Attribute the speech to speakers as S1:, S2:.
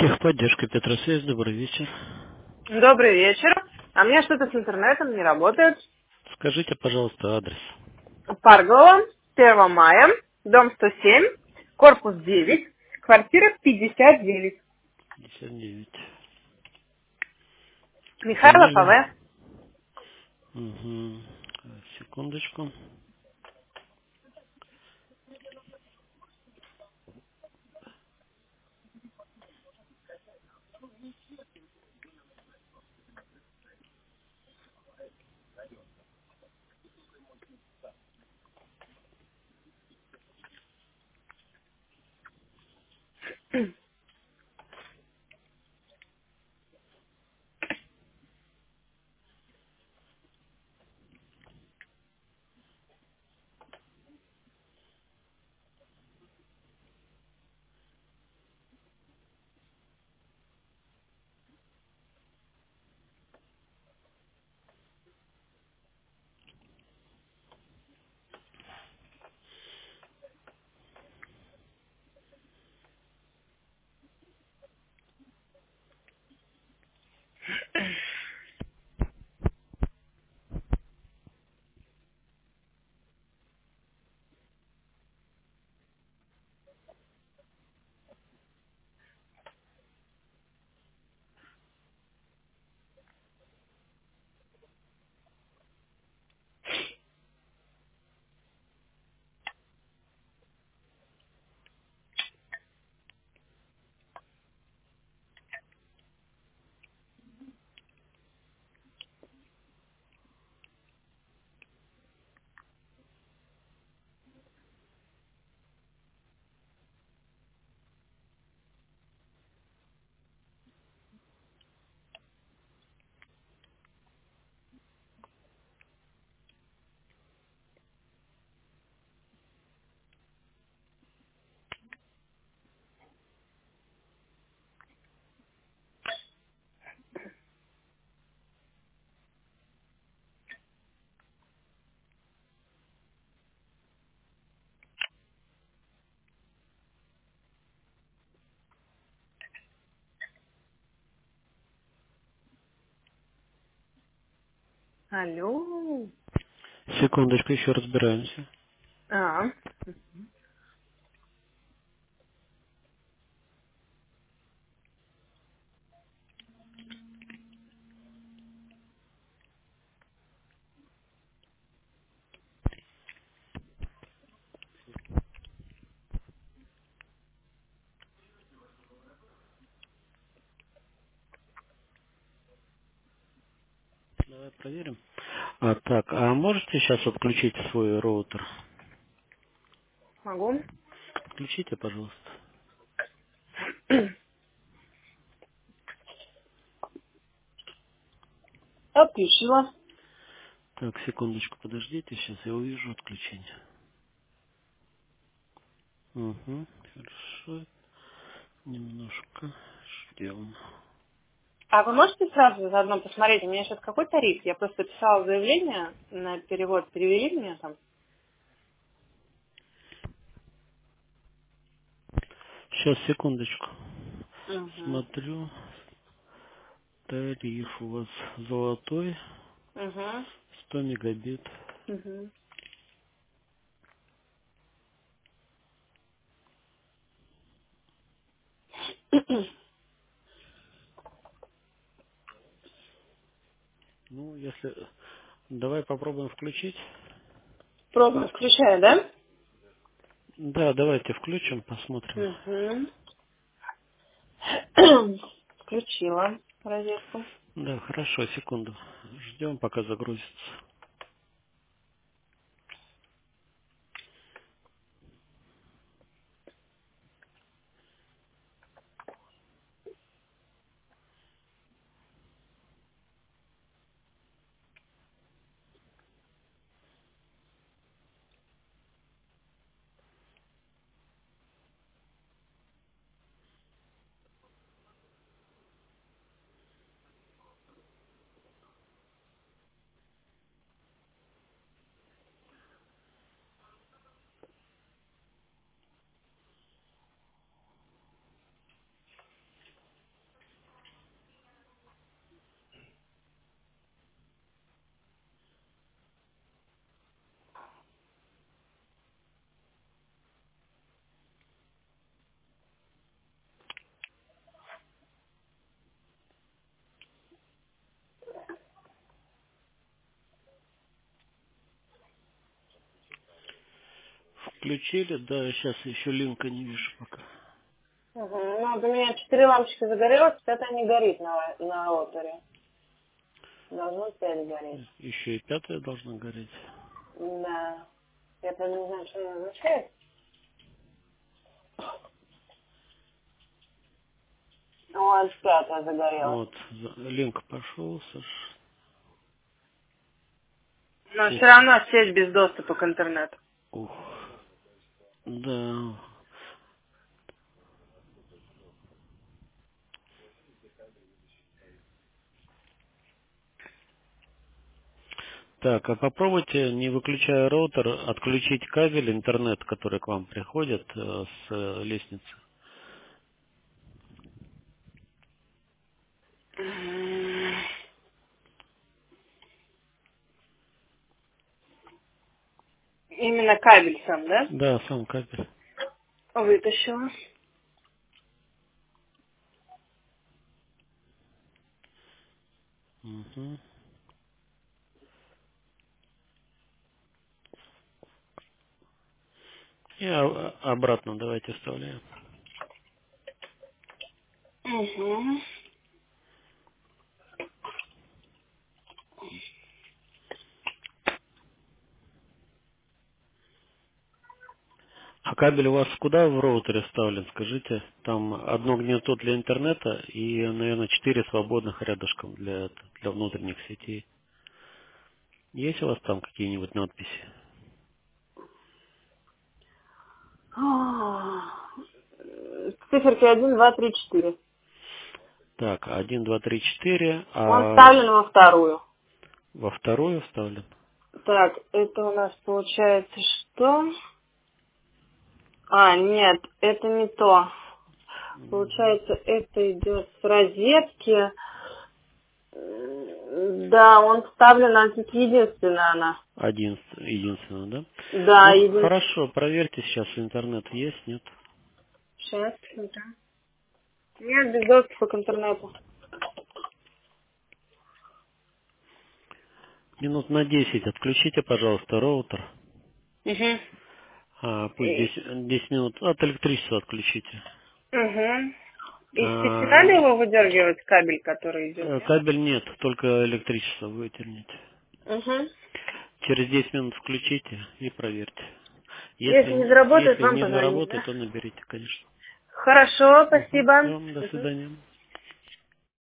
S1: Техподдержка Петросвязь, добрый вечер.
S2: Добрый вечер. А у меня что-то с интернетом не работает.
S1: Скажите, пожалуйста, адрес.
S2: Паргола, 1 мая, дом 107, корпус 9, квартира 59.
S1: 59.
S2: Михайлов
S1: Фамилия?
S2: АВ.
S1: Угу. Секундочку.
S2: Алло.
S1: Секундочку, еще разбираемся.
S2: А,
S1: Давай проверим. Так, а можете сейчас отключить свой роутер?
S2: могу.
S1: Включите, пожалуйста.
S2: Отключила.
S1: Так, секундочку, подождите, сейчас я увижу отключение. Угу, хорошо. Немножко ждем.
S2: А вы можете сразу заодно посмотреть, у меня сейчас какой тариф? Я просто писала заявление на перевод. Перевели меня там?
S1: Сейчас, секундочку.
S2: Угу.
S1: Смотрю, тариф у вас золотой,
S2: Угу.
S1: 100 мегабит.
S2: Угу.
S1: Ну, если... Давай попробуем включить.
S2: Пробую, включаю, да?
S1: Да, давайте включим, посмотрим.
S2: Угу. Включила розетку.
S1: Да, хорошо, секунду. Ждем, пока загрузится. подключили, да, сейчас еще линка не вижу пока.
S2: Угу. Ну, вот у меня 4 лампочки загорелось, 5 не горит на роутере. Должно 5 гореть.
S1: Еще и 5 должна гореть.
S2: Да. Я правда не знаю, что она означает. Вот 5 загорелась.
S1: Вот, линк пошел, Саш.
S2: Но
S1: Ух,
S2: все равно сеть без доступа к интернету.
S1: ух. Да. Так, а попробуйте, не выключая роутер, отключить кабель интернет, который к вам приходит с лестницы.
S2: Именно кабель сам, да?
S1: Да, сам кабель.
S2: Вытащила.
S1: Угу. И обратно давайте вставляем.
S2: Угу.
S1: А кабель у вас куда в роутере вставлен, скажите? Там одно гнездо для интернета и, наверное, 4 свободных рядышком для внутренних сетей. Есть у вас там какие-нибудь надписи?
S2: Циферки 1, 2, 3, 4.
S1: Так, 1, 2, 3, 4,
S2: Он
S1: а
S2: вставлен во вторую.
S1: во вторую вставлен?
S2: Так, это у нас получается что? А, нет, это не то. Получается, это идет с розетки. Да, он вставлен, а тут единственная она.
S1: Единственное, да?
S2: Да,
S1: Ну,
S2: единственная.
S1: хорошо, проверьте сейчас, интернет есть, нет?
S2: Сейчас, смотрю. Нет, без доступа к интернету.
S1: Минут на 10 отключите, пожалуйста, роутер.
S2: Угу.
S1: Пусть 10 минут от электричества отключите.
S2: Угу. Из сети надо
S1: А,
S2: его выдергивать, кабель, который идет, нет?
S1: Кабель нет, только электричество вытерните.
S2: Угу.
S1: Через 10 минут включите и проверьте.
S2: Если не
S1: Если,
S2: заработает,
S1: если
S2: вам
S1: не
S2: позвонить,
S1: заработает,
S2: да?
S1: то наберите, конечно.
S2: Хорошо,
S1: Угу.
S2: спасибо.
S1: Все, до
S2: Мгм.
S1: свидания.